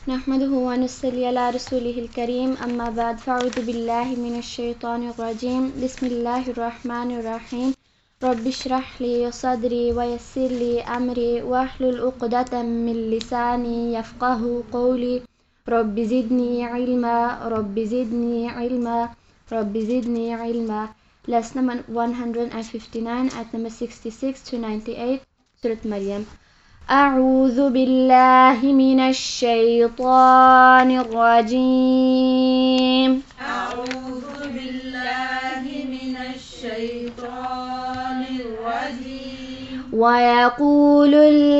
نحمده ونصلي على رسوله الكريم أما بعد فأعوذ بالله من الشيطان الرجيم بسم الله الرحمن الرحيم رب اشرح لي صدري ويسر لي أمري واحلل عقدة من لساني يفقه قولي رب زدني علما رب زدني علما رب زدني علما. Lesson number 159 at number 66 to 98 Surah Maryam. أعوذ بالله من الشيطان الرجيم. أعوذ بالله من الشيطان الرجيم. ويقول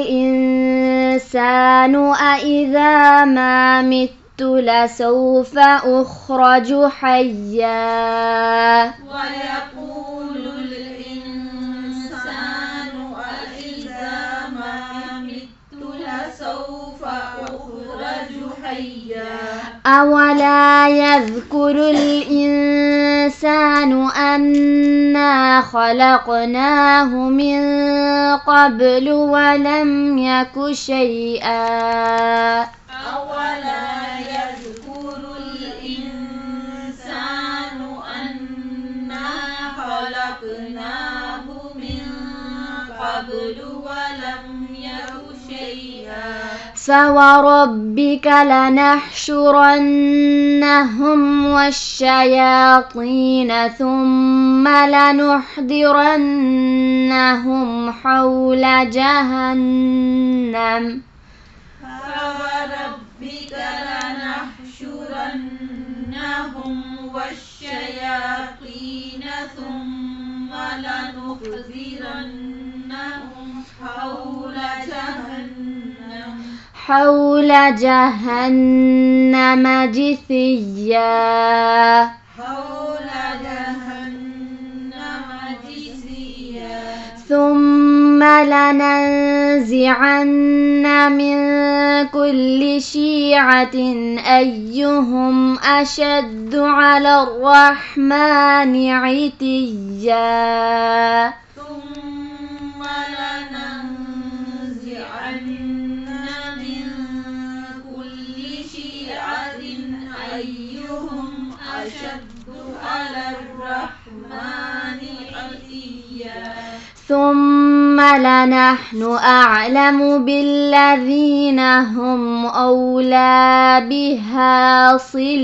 الإنسان أإذا ما مت لسوف أخرج حيا. ويقول الإنسان أإذا ما مت لسوف أخرج حيا. أولا يذكر الإنسان أنا خلقناه من قبل ولم يك شيئا. أولا يذكر الإنسان أنا خلقناه من قبل ولم يك شيئا. فوربك لنحشرنهم والشياطين ثم لنحضرنهم حول جهنم. فوربك لنحشرنهم والشياطين ثم لنحضرنهم حول جهنم جثيا. ثم لننزعن من كل شيعة أيهم أشد على الرحمن عتيا. ثم لننزعن من كل شيعة أيهم أشد على الرحمن عتيا. ثم لنحن أعلم بالذين هم أولى بها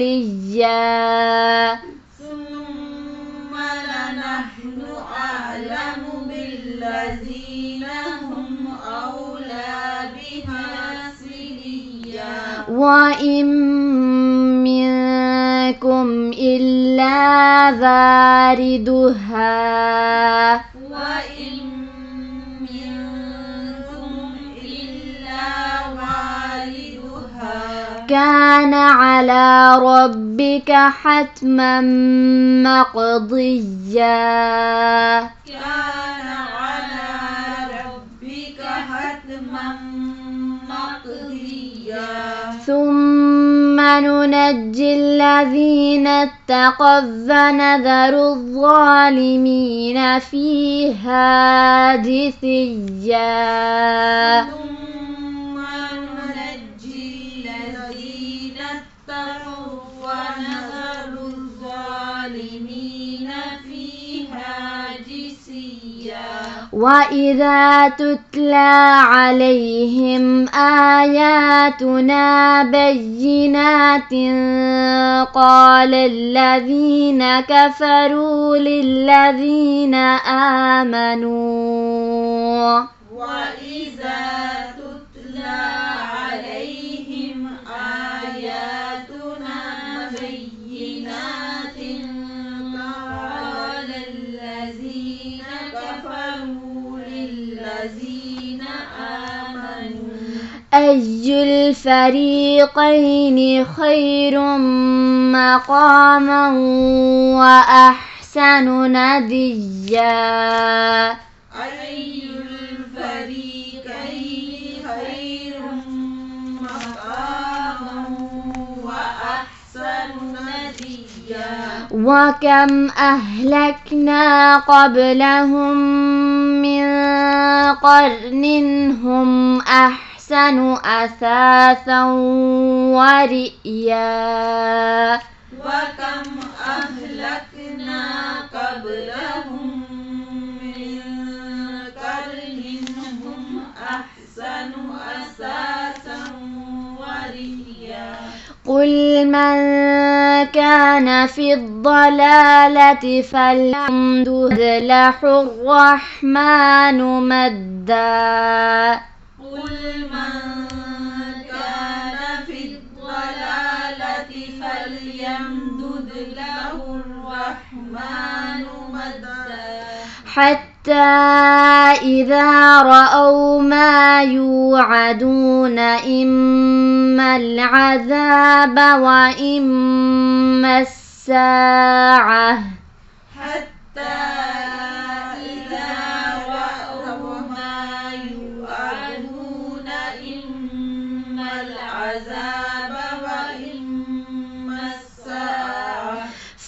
صليا. ثم لنحن أعلم بالذين هم أولى بها صليا. وإن منكم إلا واردها. وإن منكم إلا واردها. كان على ربك حتما مقضيا. كان على ربك حتما مقضيا. ثم ننجي الذين اتقوا ونذر الظالمين فيها جثيا. ثم ننجي الذين اتقوا ونذر الظالمين فيها جثيا. وإذا تتلى عليهم آياتنا بينات قال الذين كفروا للذين آمنوا. وإذا تتلى عليهم آياتنا بينات قال الذين كفروا للذين آمنوا أي الفريقين خير مقاما وأحسن نديا. أي الفريقين خير مقاما وأحسن نديا. وكم أهلكنا قبلهم من قرن هم أحسن أحسن أثاثا ورئيا وكم أهلكنا قبلهم من قرن هم أحسن أثاثا ورئيا قل من كان في الضلالة فليمدد له الرحمن مدا قل من كان في الضلالة فليمدد له الرحمن مدا حتى إذا رأوا ما يوعدون إما العذاب وإما الساعة حتى إذا رأوا ما يوعدون إما العذاب وإما الساعة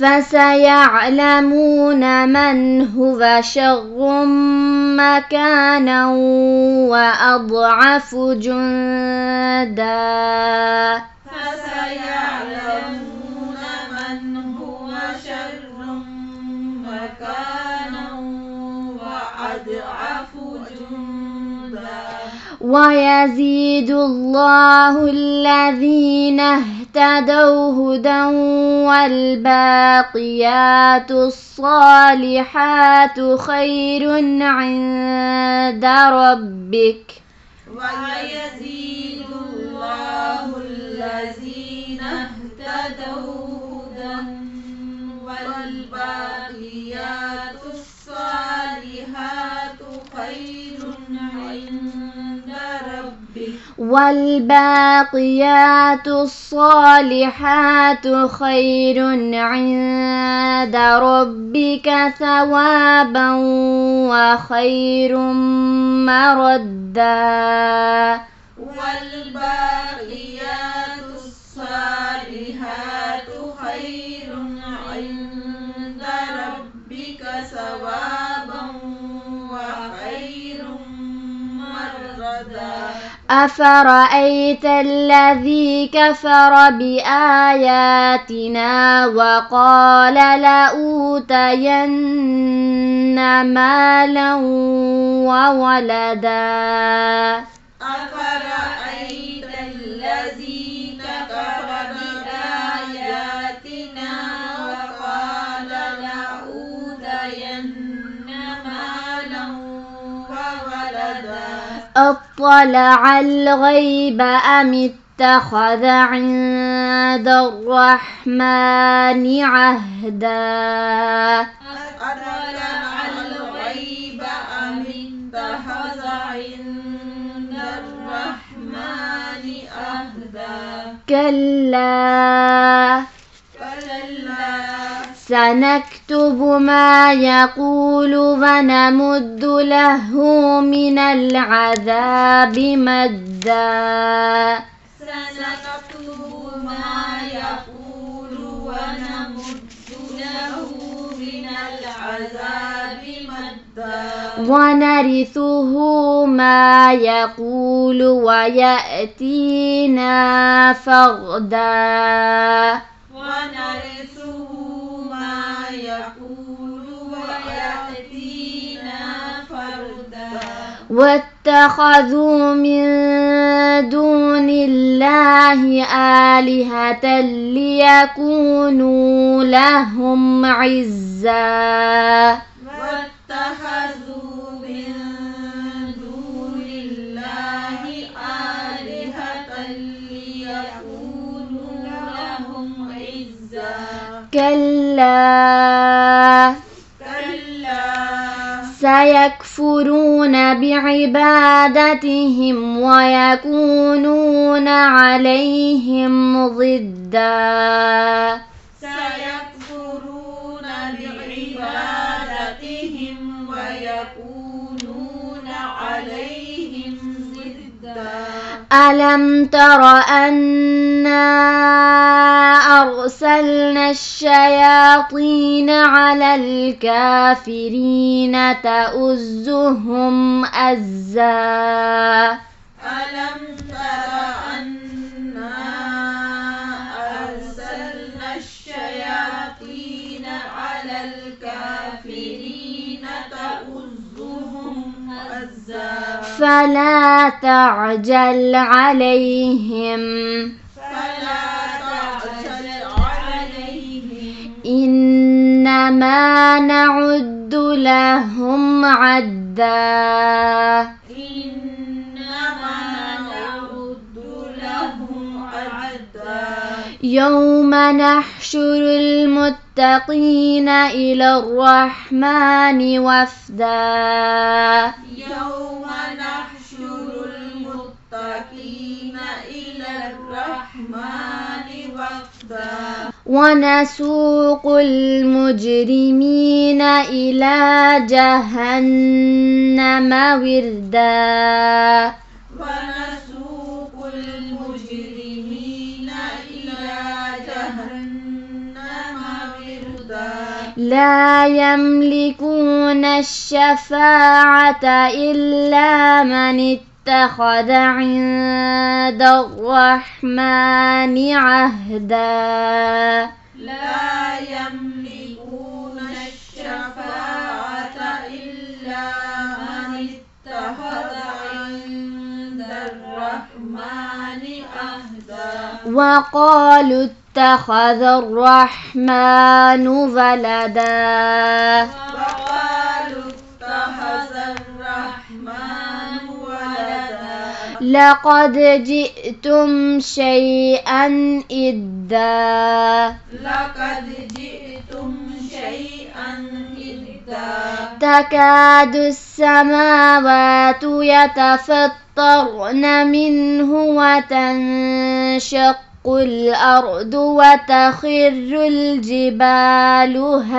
فسيعلمون من هو شر مكانا وأضعف جندا فسيعلمون من هو شر مكانا وأضعف جندا ويزيد الله الذين اهتدوا هدى والباقيات الصالحات خير عند ربك ويزيد الله الذين اهتدوا هدى والباقيات الصالحات خير عند ربك والباقيات الصالحات خير عند ربك ثوابا وخير مردا والباقيات الصالحات خير عند ربك ثوابا وخير مردا أفرأيت الذي كفر بآياتنا وقال لأوتين مالا وولدا أفرأيت الذي كفر بآياتنا وقال لأوتين مالا وولدا أطلع الغيب أم اتخذ عند الرحمن عهدا أطلع الغيب أم اتخذ عند الرحمن عهدا كلا سنكتب ما يقول ونمد له من العذاب مدا سنكتب ما يقول ونمد له من العذاب مدا ونرثه ما يقول ويأتينا فردا ونرثه ما يقول ويأتينا فردا واتخذوا من دون الله آلهة ليكونوا لهم عزا واتخذوا من دون الله آلهة ليكونوا لهم عزا كلا سيكفرون بعبادتهم ويكونون عليهم ضدا سيكفرون بعبادتهم ويكونون عليهم ضدا ألم تر أنا أرسلنا الشياطين على الكافرين تؤزهم أزا ألم تر أنا أرسلنا الشياطين على الكافرين تؤزهم أزا فلا تعجل عليهم إنما نعد لهم عدا يوم نحشر المتقين إلى الرحمن وفدا يوم نحشر المتقين إلى الرحمن وفدا ونسوق المجرمين إلى جهنم وردا ونسوق المجرمين إلى جهنم وردا لا يملكون الشفاعة إلا من اتخذ عند الرحمن عهدا لا يملكون الشفاعة إلا من اتخذ عند الرحمن عهدا وقالوا اتخذ الرحمن ولدا وقالوا اتخذ الرحمن ولدا لقد جئتم شيئا إدا لقد جئتم شيئا إدا تكاد السماوات يتفطرن منه وتنشق الأرض وتخر الجبال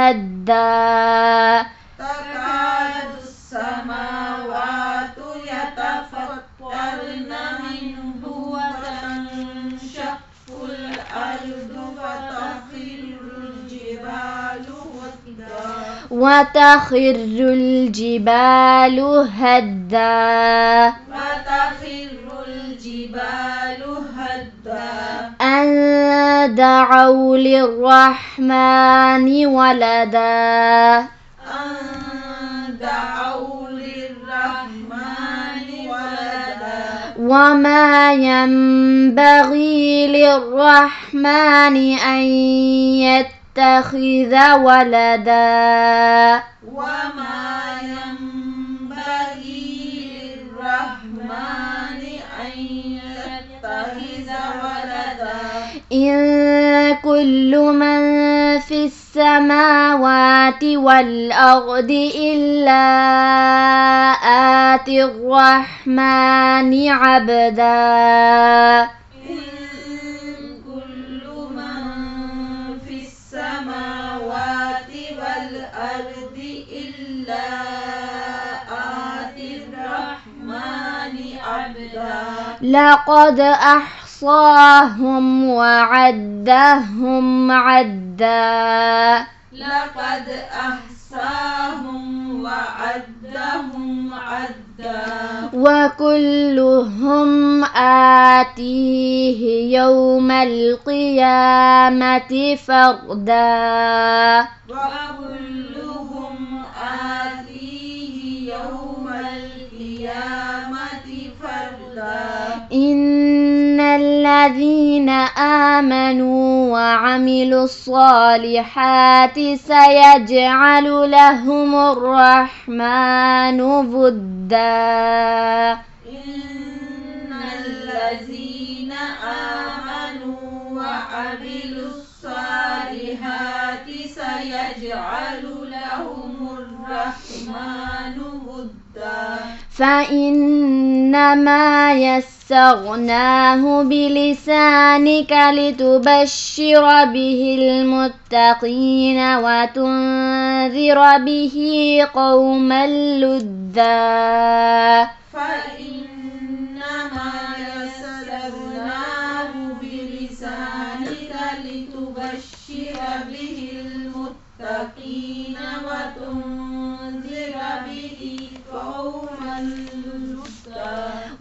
هدا تكاد السماوات يتفطرن منه وتنشق الأرض وتخر الجبال هدا أن دعوا للرحمن ولدا وما ينبغي للرحمن أن يتخذ ولدا إن كل من في السماوات والأرض إلا آتي الرحمن عبدا لقد أحصاهم وعدهم عدا وكلهم آتيه يوم القيامة فردا إن الذين آمنوا وعملوا الصالحات سيجعل لهم الرحمن ودا فإنما يسرناه بلسانك لتبشر به المتقين وتنذر به قوما لدا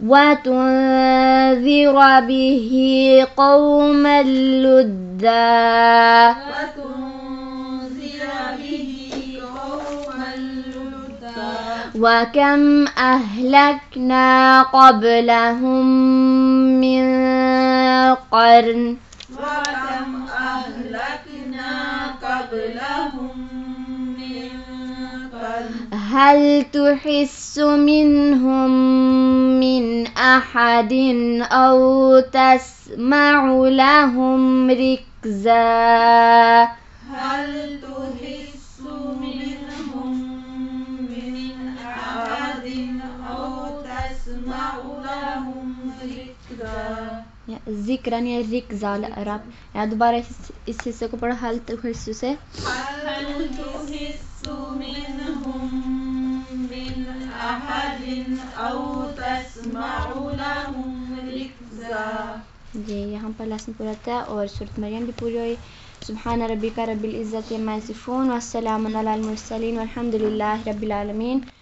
وتنذر به قوما لدا وكم أهلكنا قبلهم من قرن هل تحس منهم من أحد أو تسمع لهم ركزا ذکرًا یا رکزا العرب یا دوبارہ اس حصے کو پڑھو حل تحس سے جی یہاں پر لیسن پورا تھا اور سورۃ مریم بھی پوری ہوئی سبحان ربک رب العزت عما یصفون والسلام علی المرسلین والحمد للہ رب العالمین